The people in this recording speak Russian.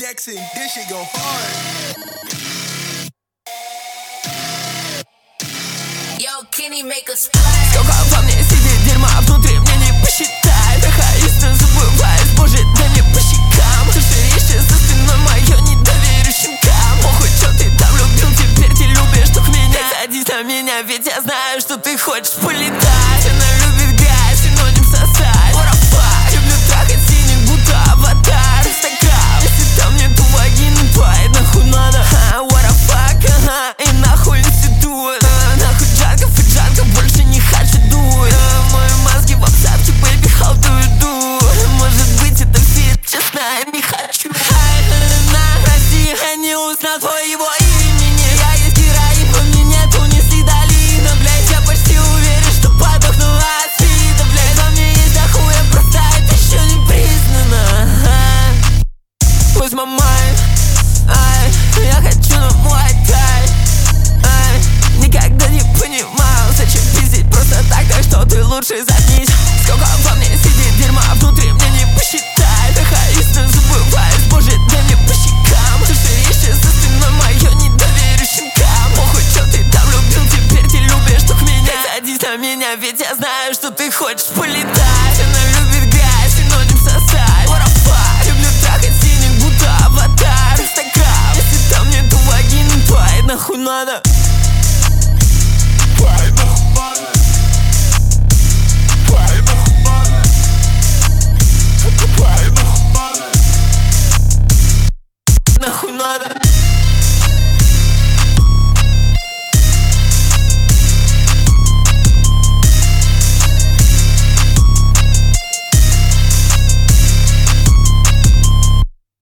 Jackson, this shit go hard. Yo, Kenny, make us splash. Сколько во мне сидит дерьма, внутри мне не посчитать. Эгоистно забывает, боже, дай мне по щекам. Суширище за спиной мое, не доверю щенкам. Похуй, чё ты там любил, теперь ты любишь только меня. Садись на меня, ведь я знаю, что ты хочешь полетать. Она любит грязь, синоним сосать. What the fuck? Люблю трахать синих, будто аватар. Инстаграм, если там нету вагины, то и нахуй надо. What the fuck, ага, и нахуй институт. Нахуй жарко, фиджанка, больше не хочу дуй. Мои мозги в обсадке, baby, how do you do? Может быть это фит, честно, я не хочу. На России я не узнал твоего имени. Я есть героин, по мне нету ни следолина, блядь. Я почти уверен, что подохну от спида, блядь. Во мне есть дохуя, просто это еще не признано. Where's my mind? Я хочу на мой тай. Никогда не понимал, зачем пиздить просто так, так что ты лучше заткнись. Сколько во мне сидит дерьма, внутри мне не посчитать. Эгоистно забывает, боже, дай мне по щекам. Суширище за спиной мое, не доверю щенкам. Похуй, чё ты там любил, теперь ты любишь только меня. Садись на меня, ведь я знаю, что ты хочешь полетать.